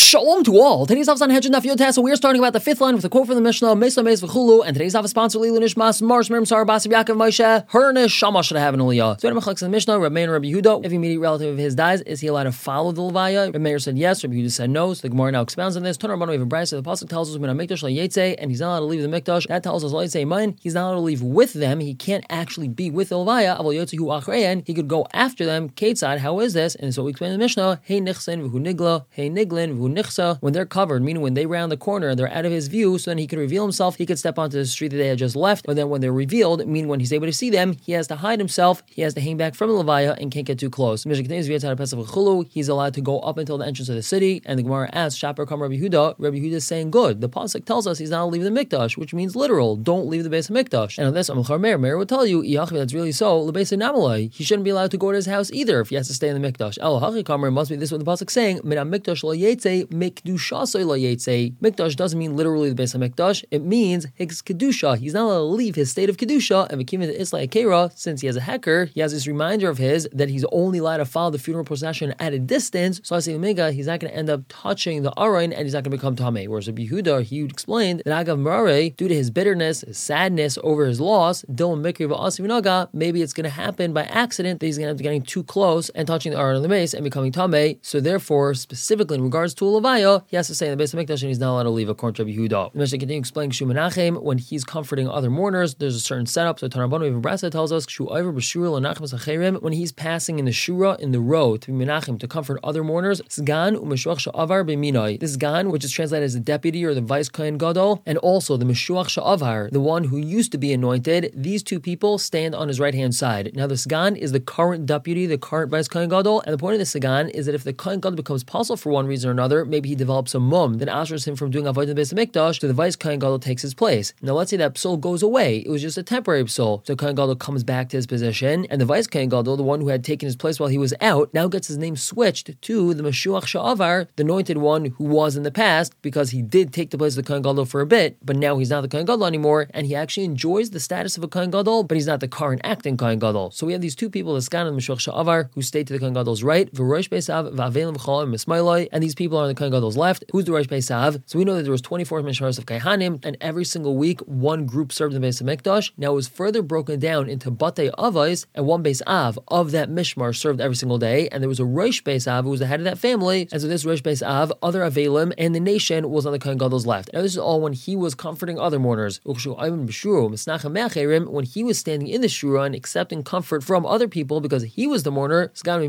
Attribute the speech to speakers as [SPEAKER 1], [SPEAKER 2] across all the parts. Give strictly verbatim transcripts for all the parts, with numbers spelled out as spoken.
[SPEAKER 1] Shalom to all. Today's Daf on Hedge and Daf Yotas, so we are starting about the fifth line with a quote from the Mishnah, Mesa Meis V'chulu, and today's Daf is sponsored Lilu Nishmas, Mars Miriam Sar Basib Yaakov Moshe, Hernish Shama should have an Aliyah. So in the Mishnah, Rabbi Meir and Rabbi Yehuda, if immediate relative of his dies, is he allowed to follow the Levaya? Rabbi Meir said yes, Rabbi Yehuda said no, so the Gemara now expounds on this. Tonar Rabbanan we have a brayso, the pasuk tells us when a mikdash la yetze, and he's not allowed to leave the mikdash. That tells us la yetze mine, he's not allowed to leave with them, he can't actually be with the Levaya, avol yotze hu achrein, he could go after them. Ketzad, how is this? And so we explain in the Mishnah, hey nichsen v'hu nigla, hey niglin v'hu nichsa, when they're covered, meaning when they round the corner and they're out of his view, so then he could reveal himself, he could step onto the street that they had just left, but then when they're revealed, meaning when he's able to see them, he has to hide himself, he has to hang back from the Levaya and can't get too close. He's allowed to go up until the entrance of the city, and the Gemara asks, Shaper come Rabbi Yehuda, Rabbi Yehuda is saying good. The pasuk tells us he's not allowed to leave the mikdash, which means literal, don't leave the base of mikdash. And on this, Amachar Meir, Meir would tell you, that's really so, the base of Namalai, he shouldn't be allowed to go to his house either if he has to stay in the mikdash. El Hachikamer must be this what the pasuk saying, Mina mikdash la yetze, mikdushasoi la yetze. Mikdash doesn't mean literally the base of mikdash, it means his kedusha. He's not allowed to leave his state of kedusha, and V'kivin Isla Akera, since he has a hecker, he has this reminder of his that he's only allowed to follow the funeral procession at a distance, so I say Omega, he's not going to end up touching the Arain and he's not going to become Tameh. Whereas Rabbi Yehuda, he explained that Agav Mareh, due to his bitterness, his sadness over his loss, Dilma Mikri V'asivinaga, maybe it's going to happen by accident that he's going to end up getting too close and touching the Arain on the base and becoming Tameh. So therefore, specifically in regards to a Levaya, he has to stay in the base of Mikdash and he's not allowed to leave according to Rabbi Yehuda. The Mishnah continues explaining Shu Menachem, when he's comforting other mourners, there's a certain setup. So Tanarbanu even Brasa tells us Shu Iver B'Shura L'Nachem Sacherim, when he's passing in the Shura, in the row, to be Menachem, to comfort other mourners, Sgan U'Meshuach Sha'avar B'Minai. This Sgan, which is translated as the deputy or the vice Kohen Gadol, and also the Meshuach Sha'avar, the one who used to be anointed, these two people stand on his right hand side. Now the Sgan is the current deputy, the current vice Kohen Gadol, and the point of the Sgan is that if the Kohen Gadol becomes puzzled for one reason or another, maybe he develops a mum, then ushers him from doing avodah in the base of mikdash, so the vice Kohen Gadol takes his place. Now let's say that psul goes away, it was just a temporary psul, so Kohen Gadol comes back to his position, and the vice Kohen Gadol, the one who had taken his place while he was out, now gets his name switched to the Meshuach Sha'avar, the anointed one who was in the past, because he did take the place of the Kohen Gadol for a bit, but now he's not the Kohen Gadol anymore, and he actually enjoys the status of a Kohen Gadol, but he's not the current acting Kohen Gadol. So we have these two people, the Sgan and the Meshuach Sha'avar, who stay to the Kohen Gadol's right, V'rosh Beisav, V'avelim V'cholim Mismailoi, and these people are on the Kohen Gadol's left. Who's the Rosh Beisav? So we know that there was twenty-four Mishmaros of Kaihanim, and every single week one group served in the base of Mikdash. Now it was further broken down into Batei Avos, and one base Av of that Mishmar served every single day, and there was a Rosh Beis Av who was the head of that family, and so this Rosh Beis Av, other Avelim, and the nation was on the Kohen Gadol's left. Now this is all when he was comforting other mourners. When he was standing in the Shura and accepting comfort from other people because he was the mourner,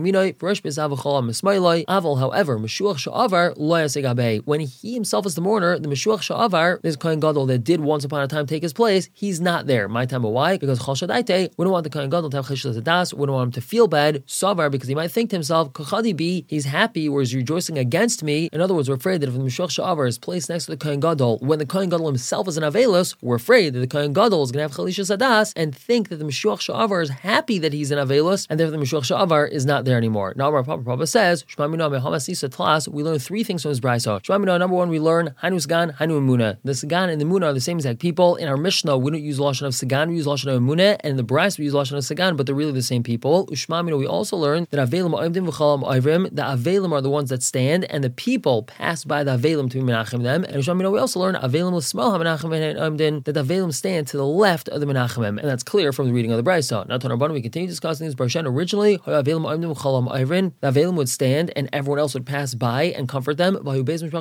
[SPEAKER 1] Aval, however, Meshuach Sha'avar lo yasegabe. When he himself is the mourner, the Meshuach Sha'avar, this Kohen Gadol that did once upon a time take his place, he's not there. My time, why? Because Chal Shadaite, we don't want the Kohen Gadol to have Chesed Das, we don't want him to feel bad, Savar, because he might think to himself, Kachadi bi, he's happy or he's rejoicing against me. In other words, we're afraid that if the Meshuach Sha'avar is placed next to the Kohen Gadol, when the Kohen Gadol himself is an Avelus, we're afraid that the Kohen Gadol is going to have Chalisha Sadas and think that the Meshuach Sha'avar is happy that he's an Avelus, and therefore the Meshuach Sha'avar is not there anymore. Now our Papa Papa says, we learn three things from this brayso. Number one, we learn Hanu Sgan, Hanu Emuna. The Sgan and the Emuna are the same exact people. In our Mishnah, we don't use Lashon of Sgan, we use Lashon of Emuna, and in the brayso we use Lashon of Sgan, but they're really the same people. Ushmamino, we also learn that Avelim Oimdim V'chalam Oivrim, the Avelim are the ones that stand, and the people pass by the Avelim to be Menachem them. And Ushmamino, we also learn Avelim L'Smal HaMenachem Oimdim, that the Avelim stand to the left of the Menachemim, and that's clear from the reading of the brayso. Now, Tanarbanu, we continue discussing this Barshan. Originally, Avelim Oimdim V'chalam Oivrim, the Avelim would stand, and everyone else would pass by and comfort them. But there were these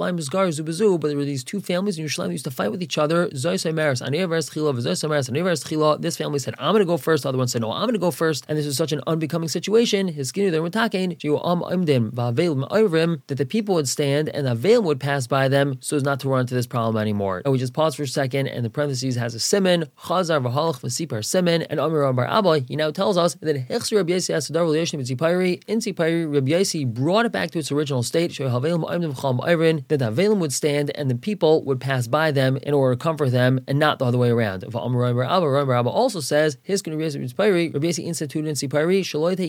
[SPEAKER 1] two families in Yerushalayim that used to fight with each other. This family said, I'm going to go first. The other one said, no, I'm going to go first. And this was such an unbecoming situation. His skin they were talking that the people would stand and the Avelim would pass by them so as not to run into this problem anymore. And we just pause for a second, and the parentheses has a siman, Chazar v'halach v'sipar siman, and Amir Bar Abba, he now tells us that Hechsi Rabbi Yossi Asadar v'liyashnim v'tzipayri, in Tzipayri, Rabbi Yossi brought it back to its original state, that the Avelim would stand and the people would pass by them in order to comfort them and not the other way around. Rabbi also says, Rabbi Yossi instituted in Tzipayri,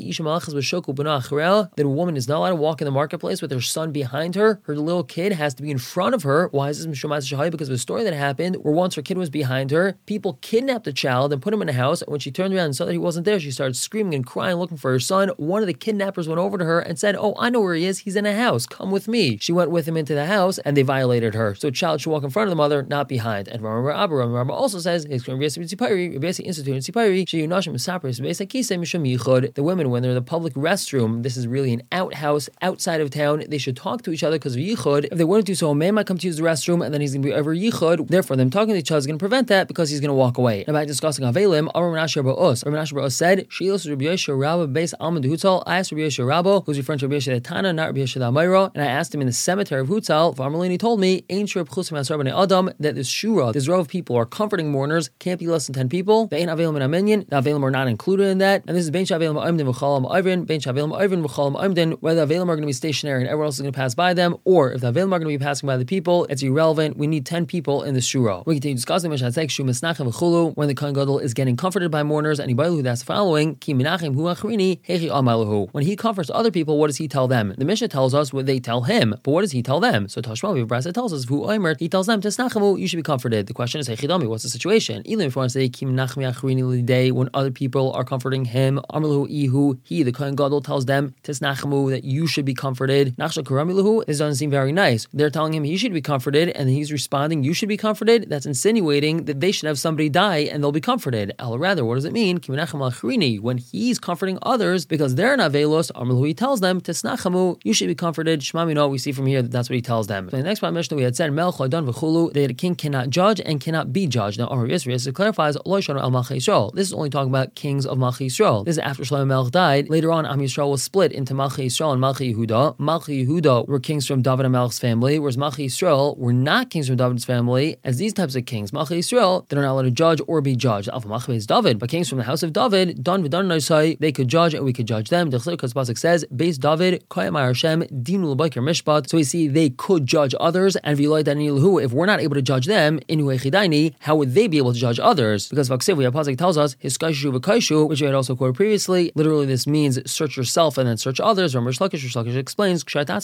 [SPEAKER 1] that a woman is not allowed to walk in the marketplace with her son behind her. Her little kid has to be in front of her. Why is this? Because of a story that happened where once her kid was behind her, people kidnapped the child and put him in a house, and when she turned around and saw that he wasn't there, she started screaming and crying looking for her son. One of the kidnappers went over to her and said, oh, I know where he is. He's in a house. Come with with me. She went with him into the house and they violated her. So a child should walk in front of the mother, not behind. And Rabbi Abba, Rabbi also says, the women, when they're in the public restroom, this is really an outhouse outside of town, they should talk to each other because of yichud. If they wouldn't do so, a man might come to use the restroom and then he's going to be over yichud. Therefore, them talking to each other is going to prevent that because he's going to walk away. Now, by discussing Avelim, Amar Menashe Ba'os. Rabbi Menashe Ba'os said, Shilos Rabbi Yeshua Rabba Beis Alman de Hutzal. I asked Rabbi Yeshua Rabba, who's referring to Rabbi Yeshua Tana, not Rabbi Yeshua Amayra, and I asked him in the cemetery of Hutzal. Varmalini told me, Ein Shur B'chusim Asar B'nei Adam, that this shura, this row of people are comforting mourners, can't be less than ten people. The Ein Avelim and Aminyan, the Avelim are not included in that. And this is Ben Shavelim Ma'amdin V'chalam Ma'avrin, Ben Shavelim Ma'avrin V'chalam Ma'amdin, whether the Avelim are going to be stationary and everyone else is going to pass by them, or if the Avelim are going to be passing by the people, it's irrelevant. We need ten people in the shura. We continue discussing when the Kohen Gadol is getting comforted by mourners, and who that's the following: when he comforts other people, what does he tell them? The Mishnah tells us what they tell him, but what does he tell them? So Tashma Brasa tells us, he tells them, you should be comforted. The question is, what's the situation? Even if you want to say, when other people are comforting him, he, the Kohen Gadol, tells them that you should be comforted. This doesn't seem very nice. They're telling him he should be comforted, and he's responding, you should be comforted. That's insinuating that they should have somebody die and they'll be comforted. Or rather, what does it mean? When he's comforting others because they're not velos, he tells them, you should be comforted. Shmamino, we see from here that that's what he tells them. So in the next part of Mishnah, we had said, that a king cannot judge and cannot be judged. Now, Amar Yisrael clarifies, this is only talking about kings of Malchi Yisrael. This is after Shlomo Melech died. Later on, Am Yisrael was split into Malchi Yisrael and Malchi Yehuda. Malchi Yehuda were kings from David and Melech's family, whereas Malchi Yisrael were not kings from David's family. As these types of kings, Malchi Yisrael, they're not allowed to judge or be judged. Alpha Malchi is David, but kings from the house of David, Don V'Don Nosai, they could judge and we could judge them. The Pasuk says, Beis David, Koyamar Hashem, Dinu L'Baker Mishpat. So we see they could judge others, and if we're not able to judge them, how would they be able to judge others? Because Vaksiv, we have Pasuk tells us, Hiskaishu V'Kaishu, which we had also quoted previously. Literally, this means search yourself and then search others. Ramesh Lakish, Rish Lakish explains,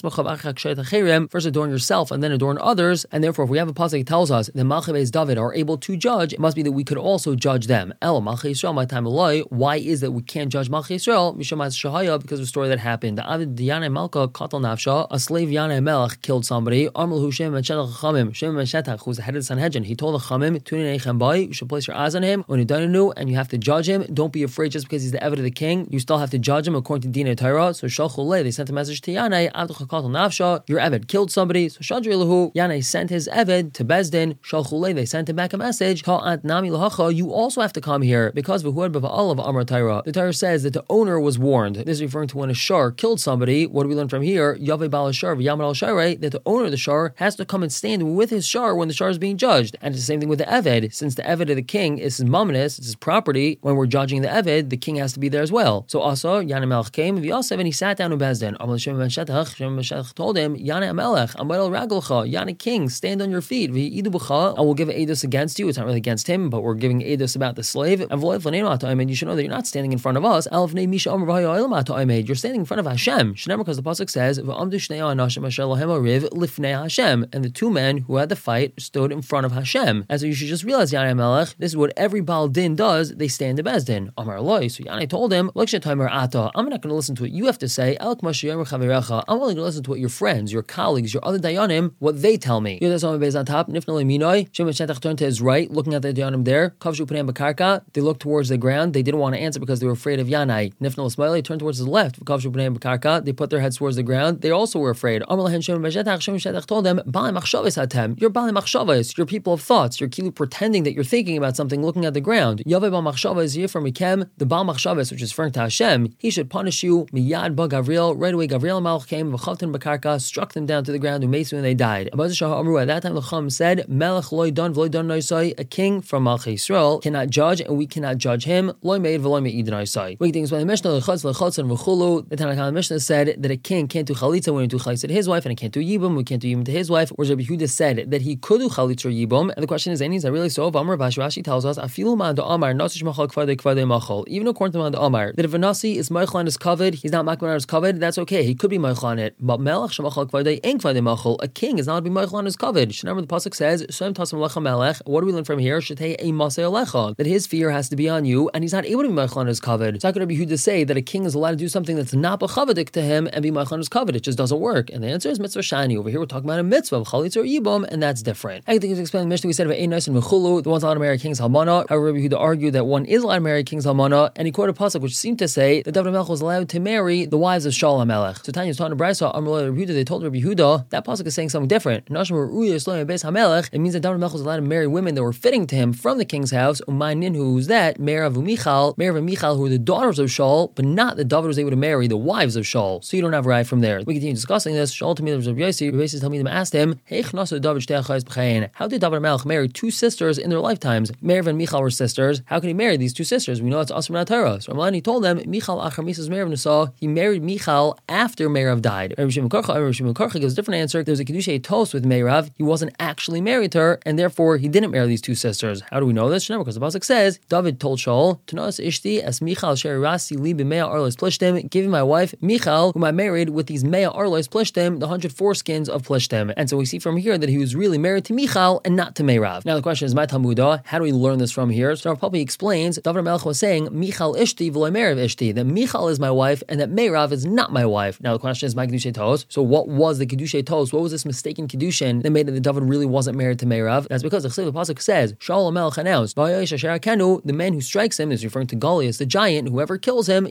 [SPEAKER 1] first adorn yourself and then adorn others. And therefore, if we have a pasuk that tells us that Malchi Beis David are able to judge, it must be that we could also judge them. El Malchi Yisrael, my time Eloi. Why is that we can't judge Malchi Yisrael? Mishamat Shahaya, because of a story that happened. The Avid Yana Malka Katal Nafsha, a slave Yana Melech killed somebody. Armel Hushem and Shetach Chamim, Shem and Shetach, who's the head of the Sanhedrin. He told the Chamim, Tunin Eichem Bai, you should place your eyes on him when you don't know, and you have to judge him. Don't be afraid just because he's the Eved of the king. You still have to judge him according to Dina Torah. So Shachulei, they sent a message to Yanai, Avdach Katal Nafsha, your Eved killed somebody. So Shadri Lahu, Yanai sent his Eved to Bezdin. Shachulei, they sent him back a message. Ka'at Nami Lahacha, you also have to come here because V'huad B'Va'al of Amar Torah. The Torah says that the owner was warned. This is referring to when a shar killed somebody. What do we learn from here? Yaveh Bal Shar V'Yamal Al Share, that the owner of the shar has to come and stand with his shar when the shar is being judged. And it's the same thing with the Eved. Since the Eved of the king is his mamnis, it's his property, when we're judging the Eved, the king has to be there as well. So also, Yana Melech came, V'Yosef, and he sat down in Bezdin. Amal Shem Ben Shetach, Shem Ben Shetach told him, Yana Melech, Amal Ragelcha, Yana king, stand on your feet, V'idu B'cha, I will give Eidos against you. It's not really against him, but we're giving Eidos about the slave. And you should know that you're not standing in front of us. You're standing in front of Hashem. Because the pasuk says, and the two men who had the fight stood in front of Hashem. And so you should just realize, Yana Melech, this is what every Baal Din does. They stand in Bezdin. Amar Loi. So Yana told him, I'm not going to listen to what you have to say. I'm willing to listen to what your friends, your colleagues, your other Dayanim, what they tell me. On top, Shem turned to his right, looking at the Dayanim there. They looked towards the ground. They didn't want to answer because they were afraid of Yanai. Nifnal Ismaili turned towards his left. They put their heads towards the ground. They also were afraid. Shem told them, you're Bali Machshavas, you're people of thoughts. You're kilu pretending that you're thinking about something, looking at the ground. Yaveh Bal Machshava is here from Mikem, the Bal Machshavas, which is referring to Hashem. He should punish you. Miyad Ba Gavriel. Right away, Gavriel Malach came, V'chavten Bakarka, struck them down to the ground, Umesu, and they died. At that time, the Chum said, Melech Loi Don V'Loi Don Noisai, a king from Malchi Yisrael cannot judge, and we cannot judge him. Loi Meid V'Loi Meid Noisai. We think when the Mishnah L'Chutz L'Chutz and V'Chulu, the Tanakh Mishnah said that a king can't do chalitza when he do chalitza to his wife, and he can't do yibum, we can't do yibum to his wife. Whereas Rabbi Yehuda said that he could do chalitza or yibum, and the question is, is that really so? Amar Rashi, Rashi tells us, Afilu Man Amar Nasish Machal Kvadei Kvadei Machal. Even according to Man Amar, that if a nasi is meichel on his covered, he's not makman on his covered, that's okay. He could be meichel on it. But Melech Shemachal Kvadei Ein Kvadei Machal, a king is not to be meichel on his covered. Remember the pasuk says, Shem Tasam Lecha Melech. What do we learn from here? Shetei Ein Masei Alecha, that his fear has to be on you, and he's not able to be meichel on his covered. So how could Rabbi Yehuda say that a king is allowed to do something that's not b'chavadik to him and be meichel on his covered? It just doesn't work. work? And the answer is mitzvah shani. Over here we're talking about a mitzvah of chalitza or yibum, and that's different. I think it's explained in the Mishnah. We said about Einos and Mechulu, the one's allowed to marry king's halmana. However, Rabbi Yehuda argued that one is allowed to marry king's halmana, and he quoted a pasuk which seemed to say that David HaMelech was allowed to marry the wives of Shaul HaMelech. So Tanya was talking to Brisa, Amrullah Rabbi Yehuda, they told Rabbi Yehuda that pasuk is saying something different. Nashim Ru'uya Shloim Beis HaMelech. It means that David HaMelech was allowed to marry women that were fitting to him from the king's house. Umaynin, who's that? Merav and Michal, Merav and Michal, who were the daughters of Shaul, but not that David was able to marry the wives of Shaul. So you don't have a right from there. We continue discussing this. Shaul to me, Rabbi Yossi, Rabbi Yossi Talmidim asked him, Hey, how did David HaMelech marry two sisters in their lifetimes? Merav and Michal were sisters. How can he marry these two sisters? We know it's Asr Min HaTorah. So Ramlani told them, Michal Achar Misas Merav Nasa, he married Michal after Merav died. Rabbi Shimon Karcha, Rabbi Shimon Karcha gives a different answer. There was a Kedushay toast with Merav. He wasn't actually married to her, and therefore he didn't marry these two sisters. How do we know this? Because the pasuk says, David told Shaul, Tanas Ishti as Michal Sherasi Li B'Mea Arlos Plishtim, give me my wife Michal, whom I married with these Mea Arlos Plishtim, the hundred foreskins of Plishtim. And so we see from here that he was really married to Michal and not to Merav. Now the question is, my Talmudah, how do we learn this from here? So our Papi explains, David HaMelech was saying, Michal Ishti v'lo Merav Ishti, that Michal is my wife and that Merav is not my wife. Now the question is, my Kedushay Tos. So what was the Kedushay Tos? What was this mistaken Kedushin that made it that David really wasn't married to Merav? That's because the Chsiv Pasuk says, Shaul HaMelech announced, the man who strikes him is referring to Goliath, the giant. Whoever kills him,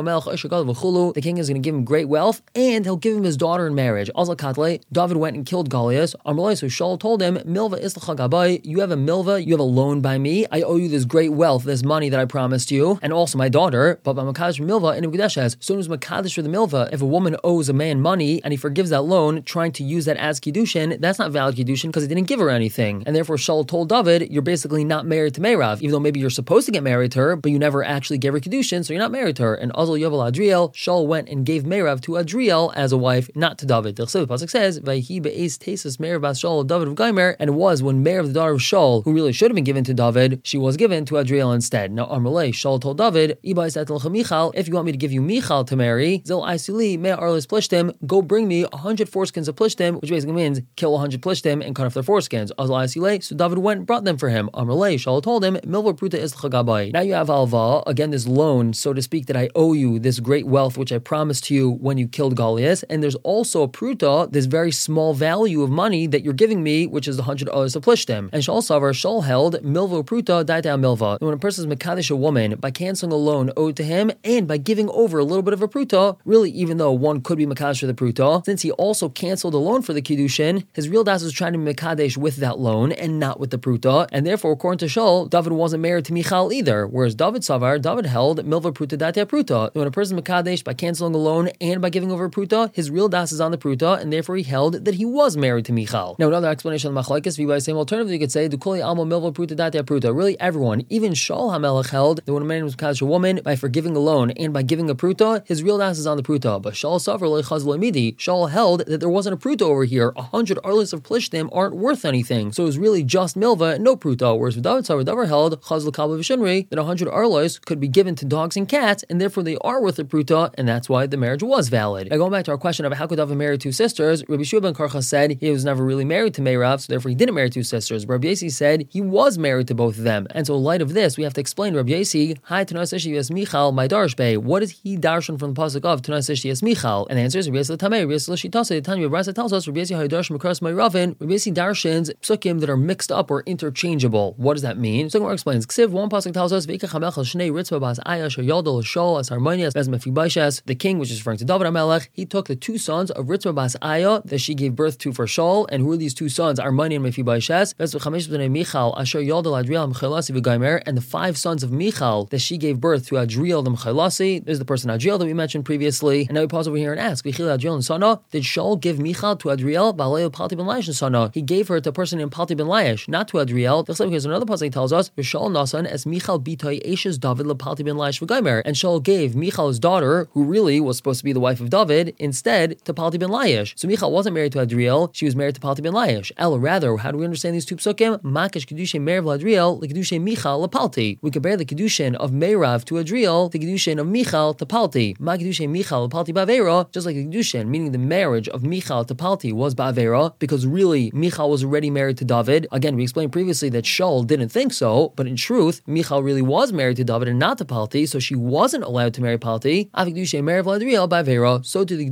[SPEAKER 1] the king is going to give him great wealth, and he'll give him his daughter in marriage. David went and killed Goliath. So Shaul told him, Milva islacha gabai, you have a milva, you have a loan by me. I owe you this great wealth, this money that I promised you, and also my daughter. But by Makadish milva, and Mekadesh so as Makadish for the milva, if a woman owes a man money and he forgives that loan, trying to use that as Kiddushin, that's not valid Kiddushin because he didn't give her anything. And therefore Shaul told David, you're basically not married to Merav, even though maybe you're supposed to get married to her, but you never actually gave her Kiddushin, so you're not married to her. And Azal Yovel Adriel, Shaul went and gave Merav to Adriel as a wife, not to David. The Pasuk says, Vayhi be'ez tesis Merav bas Shaul David of Gaimer, and it was when Merav, the daughter of Shaul, who really should have been given to David, she was given to Adriel instead. Now Amrullah, Shaul told David, if you want me to give you Michal to marry, Zil Aisili Mea Arlis Plishtim, go bring me a hundred foreskins of Plishtim, which basically means kill a hundred Plishtim and cut off their foreskins. Azal Aisile, so David went and brought them for him. Amrullah, Shaul told him, Milva Pruta is Chagabai. Now you have Alva, again this loan, so to speak, that I owe you, this great wealth which I promised to you when you killed Goliath, and there's also a Pruta, this very small value of money that you're giving me, which is the hundred others of Plishtim. And Shaul Savar, Shaul held, Milva Pruta, Daita Milva. When a person is Mekadesh a woman, by canceling a loan owed to him, and by giving over a little bit of a Pruta, really even though one could be Mekadesh for the Pruta, since he also canceled a loan for the Kiddushin, his real das was trying to be Mekadesh with that loan, and not with the Pruta, and therefore according to Shaul, David wasn't married to Michal either, whereas David Savar, David held Milva Pruta Datia Pruta. When a person is Mekadesh by canceling a loan and by giving over a Pruta, his real das is on the Pruta, and therefore he held that he was married to Michal. Now another explanation of the Machlokes, by saying alternatively you could say Dukuli Almo Milva Pruta Datia Pruta. Really everyone, even Shaul HaMelech held that when a man was Mekadesh a woman by forgiving a loan and by giving a Pruta, his real das is on the Pruta. But Shaul Savar Leichaz Loimidi, Shaul held that there wasn't a Pruta over here. A hundred arlis of Plishtim aren't worth anything. So it was really just Milva and no Pruta. Whereas with David Savar, David held Chaz L'Kabel V'Shinri that a hundred arlis could be given to dogs and cats, and therefore they are worth a Pruta, and that's why the marriage was valid. Now going back to our question of how could David marry two sisters, Rabbi Shua ben Karcha said he was never really married to Merav, so therefore he didn't marry two sisters. Rabbi Yossi said he was married to both of them. And so in light of this, we have to explain Rabbi Yossi, Hi Tanas Ishi Yes Michal, my Darshbe. What is he darshan from the pasuk of Tanas Ishi Yes Michal? And the answer is Rabbi Yossi Tamei, Rabbi Yossi L'Shitase. The Tanya Rabbi tells us Rabbi Yossi Haydarsh Mekras Mayravin, Rabbi Yossi darshans psukim that are mixed up or interchangeable. What does that mean? So Gemara explains. Ksiv, one pasuk tells us Veikach HaMelech Shnei Ritzvah Bas Ayash Yodel Shaul As Harmonias Bez Mephibosheth. The king, which is referring to David HaMelech, he took the two sons of Ritzvah Bas Ayah that she gave birth to for Shaul, and who are these two sons? Armoni and Mephibosheth. Bez Chamesh Bnei Michal Asher Yodel Adriel Mchelasi V'Gaimer, and the five sons of Michal that she gave birth to Adriel the Mchelasi. There's the person Adriel that we mentioned previously. And now we pause over here and ask, Vichil Adriel and Sana, did Shaul give Michal to Adriel? Ba'alei Palti ben Laish and Sana. He gave her to a person named Palti ben Laish, not to Adriel. Because another pasuk tells us, Shaul Nasan as Michal Bitay Eshes David LePalti ben Laish V'Gaimer, and Shaul gave Michal's daughter, who really was supposed to be the wife of David, instead to Palti ben Laish. So Michal wasn't married to Adriel; she was married to Palti ben Laish. El, rather, how do we understand these two psukim? Makish kedushin Merav Adriel, the kedushin Michal LePalti. We compare the kedushin of Merav to Adriel, the kedushin of Michal to Palti. Ma kedushin Michal LePalti ba'avera, just like the kedushin, meaning the marriage of Michal to Palti was ba'avera, because really Michal was already married to David. Again, we explained previously that Shaul didn't think so, but in truth, Michal really was married to David and not to Palti, so she wasn't allowed to marry Palti. So to the kedushin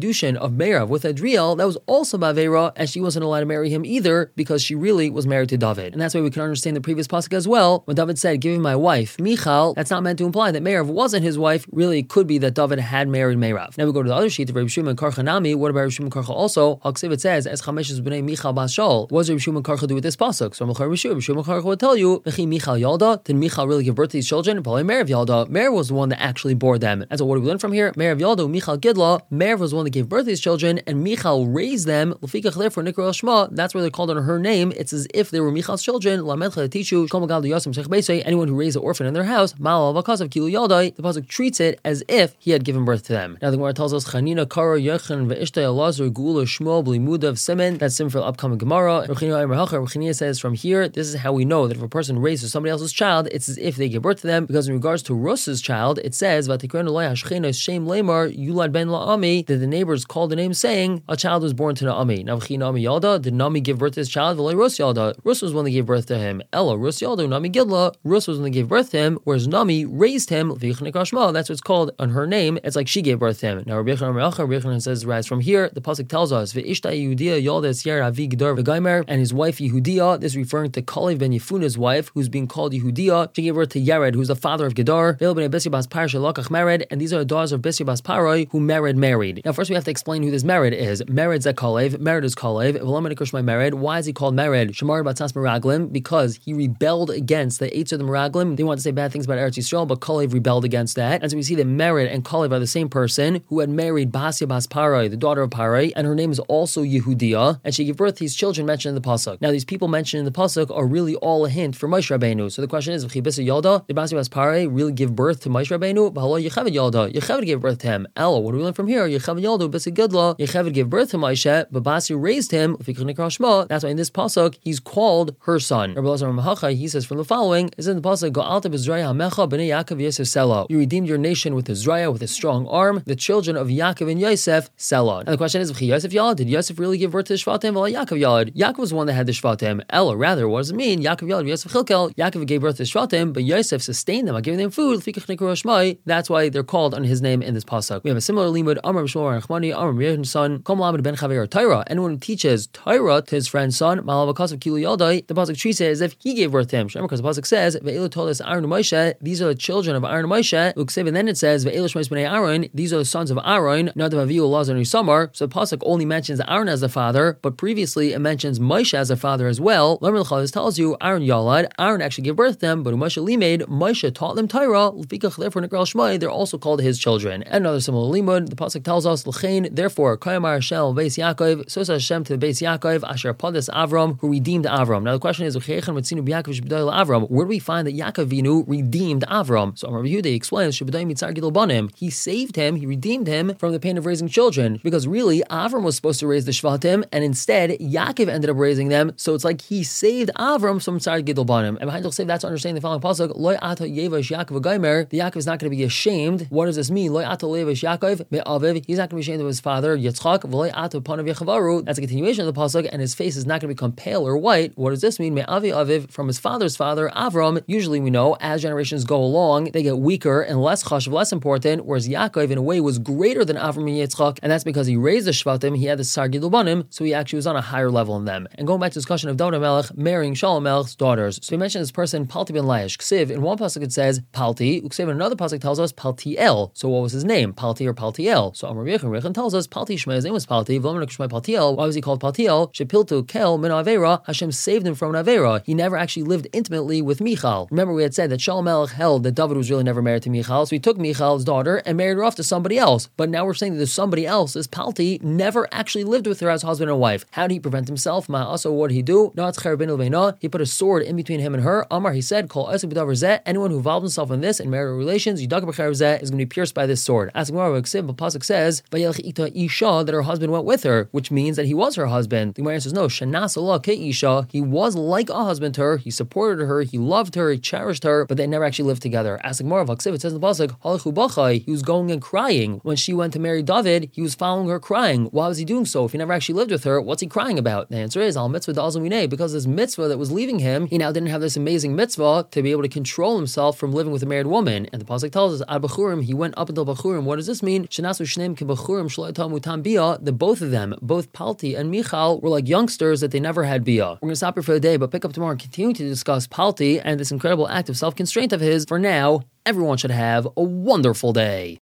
[SPEAKER 1] of Meirav with Adriel, that was also Bavera, and she wasn't allowed to marry him either because she really was married to David. And that's why we can understand the previous pasuk as well. When David said, "Give me my wife, Michal," that's not meant to imply that Meirav wasn't his wife. Really, it could be that David had married Meirav. Now we go to the other sheet of Rabbi Shimon Karcha Nami. What about Rabbi Shimon Karcha also? Haksiv says, "As Chameshes b'nei Michal bas Shaul." What does Rabbi Shimon Karcha do with this pasuk? So Rabbi Shimon Karcha would tell you, "V'chi Michal Yalda." Did Michal really give birth to these children? Probably Meirav Yalda. Meirav was the one that actually bore them. And so what do we learn from here? Meirav Yalda, Michal Gidla. Meirav was the one that gave birth to these children, and Michal raised them. L'fikach therefore Nikra Shma. That's where they're called under her name. It's as if they were Michal's children. Lamedcha Tishu Shkol Magal Yosem Sech Beisei. Anyone who raised an orphan in their house, Mal Avakasav Kilu Yaldai. The pasuk treats it as if he had given birth to them. Now the Gemara tells us Chanina Kara Yechan Ve'Ishtay Elazar Gula Shmuel Blimudav Simen. That's sim for the upcoming Gemara. Rechina says from here, this is how we know that if a person raises somebody else's child, it's as if they give birth to them, because in regards to Rus's child, it says Vatikran Loy Hashchena Shem Lemar Yulad Ben La'ami, that the neighbors called the name saying a child was born to Naomi. Now Nami Yalda, did Nami give birth to his child? V'loi Rus Yalda. Rus was one that gave birth to him. Ella Rus Yalda Nami Gidla. Rus was one that gave birth to him, whereas Nami raised him. That's what it's called on her name. It's like she gave birth to him. Now Rabbi Yochanan says, rise from here. The pasuk tells us Ve'ishta Yehudia Yalda Esyer Avi Gedar V'Gaimer, and his wife Yehudia. This is referring to Kalev ben Yefuna's wife, who's being called Yehudia. She gave birth to Yared, who's the father of Gedar. And these are the daughters of Bisya Bas Paroi, who Mered married. Now first we have to explain who this Mered is. Mered's a Kalev. Mered is Kalev. Mered. Why is he called Mered? Shamar Batzas Meraglim, because he rebelled against the eights of the Meraglim. They want to say bad things about Eretz Yisrael, but Kalev rebelled against that. And so we see that Mered and Kalev are the same person who had married Basya Bas Paroi, the daughter of Paroi, and her name is also Yehudia, and she gave birth to these children mentioned in the pasuk. Now these people mentioned in the pasuk are really all a hint for Moshe Rabbeinu. So the question is, V'chibisa Yalda, did Basya Bas Paroi really give birth to Moshe Rabbeinu? B'halo Yecheved Yalda. Yecheved gave birth to him. Ella, what do we learn from here? Yecheved Yalda, B'si Gidla. Yecheved gave birth to Moshe, but Basi raised him. That's why in this pasuk he's called her son. Rabbi Elazar Mahacha, he says from the following, is in the pasuk, Go'alta b'Zraya Hamecha b'nei Yaakov Yosef Sela. You redeemed your nation with Zraya, with a strong arm, the children of Yaakov and Yosef Sela. And the question is, Yosef Yalad, did Yosef really give birth to the Shvatim? Well, Yaakov Yalad. Yaakov was the one that had the Shvatim. Ella, rather, what does it mean? Yaakov Yalad, Yosef Chilkel. Yaakov gave birth to the Shvatim, but Yosef sustained them by giving them food. That's why they're called on his name in this pasuk. We have a similar limud, Amar B'Shmuel Rachmani, Amar B'Yehon's son, Kom Lamed Ben Chaver Torah. Anyone who teaches Torah to his friend's son, Malav Akasav Kilu Yaldai, the pasuk treats it as if he gave birth to him. Because the pasuk says, Ve'elu Tolas Aaron Moshe, these are the children of Aaron Moshe. And then it says, Ve'elu Shmos B'nei Aaron, these are the sons of Aaron. Nadav Avihu Elazar and Isamar. So the pasuk only mentions Aaron as the father, but previously it mentions Moshe as a father as well. Lemar L'Chalis tells you Aaron Yalad, Aaron actually gave birth to them, but Moshe Limaid, Moshe taught them Torah. L'fikach therefore Nikral Shmai, they're also called his children. And another similar limud, the pasuk tells us L'chein, therefore Kayamar Hashem Beis Yaakov, so says Hashem to the Beis Yaakov, Asher Padas Avram, who redeemed Avram. Now the question is, where do we find that Yaakov Vinu redeemed Avram? So Rabbi Yehuda explains, he saved him, he redeemed him from the pain of raising children, because really Avram was supposed to raise the Shvatim, and instead Yaakov ended up raising them. So it's like he saved Avram from Tsar Gidol Banim. And behind say that's understanding the following pasuk, Loy Ata Yevash Yaakov Gaimer. The Yaakov is not going to be ashamed. What does this mean? Loy Ata Yevash Yaakov Me'aviv. He's not going to be ashamed of his father Yitzchak. V'Loy Ata Panav Yechavaru. That's a continuation of the pasuk, and his face is not going to become pale or white. What does this mean? Me'avi Aviv, from his father's father Avram. Usually we know as generations go along they get weaker and less chashuv, less important. Whereas Yaakov in a way was greater than Avram and Yitzchak, and that's because he raised the Shvatim. He had the Sar Gidul Banim, so he actually was on a higher level than them. And going back to the discussion of David Melech marrying Shalom Melech's daughters. So we mentioned this person Palti ben Laish. Ksiv, in one pasuk it says Palti. Uksiv in another pasuk tells us Paltiel. So what was his name? Palti or Paltiel? So Amar Yechon Rechon tells us Palti Shmei, his name was Palti. V'lomer Shmei Paltiel. Why was he called Paltiel? Shepiltu Kel min Avera. Hashem saved him from an Avera. He never actually lived intimately with Michal. Remember we had said that Shalom Melech held that David was really never married to Michal, so he took Michal's daughter and married her off to somebody else. But now we're saying that there's somebody else, this Palti, never actually lived with her as husband and wife. How did he prevent himself? Ma'asa, what did he do? He put a sword in between him and her. Amar, he said, anyone who involved himself in this in marital relations, is going to be pierced by this sword. As the pasuk says, that her husband went with her, which means that he was her husband. The Gemara says, no, he was like a husband to her, he supported her, he loved her, he cherished her, but they never actually lived together. As the Gemara of Haksiv, it says in the pasuk, he was going and crying. When she went to marry David, he was following her crying. Why was he doing so? If he never actually lived with her, what's he crying about? The answer is, al mitzvah da'azamine, because this mitzvah that was leaving him, he now didn't have this amazing mitzvah to be able to control himself from living with a married woman. And the pasuk tells us, ad bachurim, he went up until bachurim. What does this mean? Shenasu shneim ke bachurim shlo Tamu Tam Bia, that both of them, both Palti and Michal, were like youngsters that they never had Bia. We're going to stop here for the day, but pick up tomorrow and continue to discuss Palti and this incredible act of self-constraint of his. For now, everyone should have a wonderful day.